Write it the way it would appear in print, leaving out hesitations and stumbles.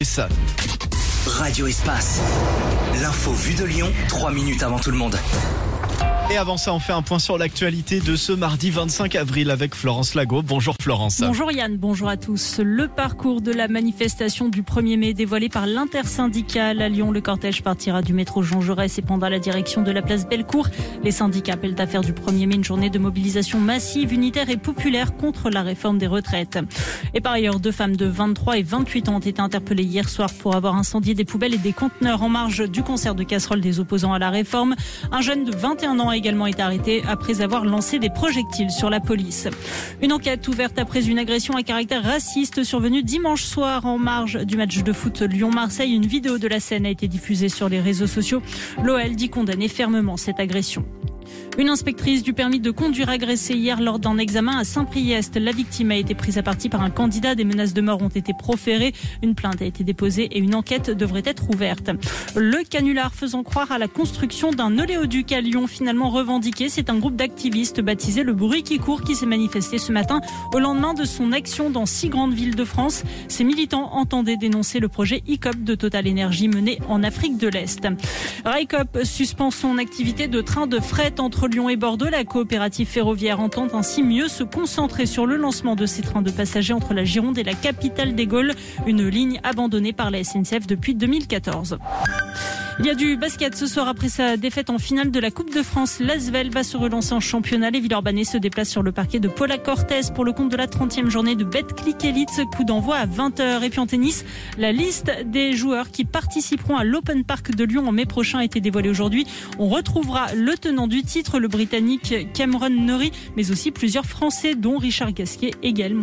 Ça. Radio Espace. L'info vue de Lyon, 3 minutes avant tout le monde. Et avant ça, on fait un point sur l'actualité de ce mardi 25 avril avec Florence Lago. Bonjour Florence. Bonjour Yann, bonjour à tous. Le parcours de la manifestation du 1er mai dévoilé par l'intersyndicale à Lyon. Le cortège partira du métro Jean Jaurès et prendra la direction de la place Bellecour. Les syndicats appellent à faire du 1er mai une journée de mobilisation massive, unitaire et populaire contre la réforme des retraites. Et par ailleurs, 2 femmes de 23 et 28 ans ont été interpellées hier soir pour avoir incendié des poubelles et des conteneurs en marge du concert de casseroles des opposants à la réforme. Un jeune de 21 ans a également été arrêté après avoir lancé des projectiles sur la police. Une enquête ouverte après une agression à caractère raciste survenue dimanche soir en marge du match de foot Lyon-Marseille. Une vidéo de la scène a été diffusée sur les réseaux sociaux. L'OL dit condamner fermement cette agression. Une inspectrice du permis de conduire agressée hier lors d'un examen à Saint-Priest. La victime a été prise à partie par un candidat. Des menaces de mort ont été proférées. Une plainte a été déposée et une enquête devrait être ouverte. Le canular faisant croire à la construction d'un oléoduc à Lyon, finalement revendiqué. C'est un groupe d'activistes baptisé Le Bruit qui court qui s'est manifesté ce matin au lendemain de son action dans 6 grandes villes de France. Ces militants entendaient dénoncer le projet ICOP de Total Energy mené en Afrique de l'Est. Railcoop suspend son activité de train de fret entre Lyon et Bordeaux. La coopérative ferroviaire entend ainsi mieux se concentrer sur le lancement de ces trains de passagers entre la Gironde et la capitale des Gaules, une ligne abandonnée par la SNCF depuis 2014. Il y a du basket ce soir après sa défaite en finale de la Coupe de France. L'Asvel va se relancer en championnat. Les Villeurbanais se déplacent sur le parquet de Paula Cortez pour le compte de la 30e journée de Betclic Elite. Coup d'envoi à 20h. Et puis en tennis, la liste des joueurs qui participeront à l'Open Park de Lyon en mai prochain a été dévoilée aujourd'hui. On retrouvera le tenant du titre, le Britannique Cameron Norrie, mais aussi plusieurs Français dont Richard Gasquet également.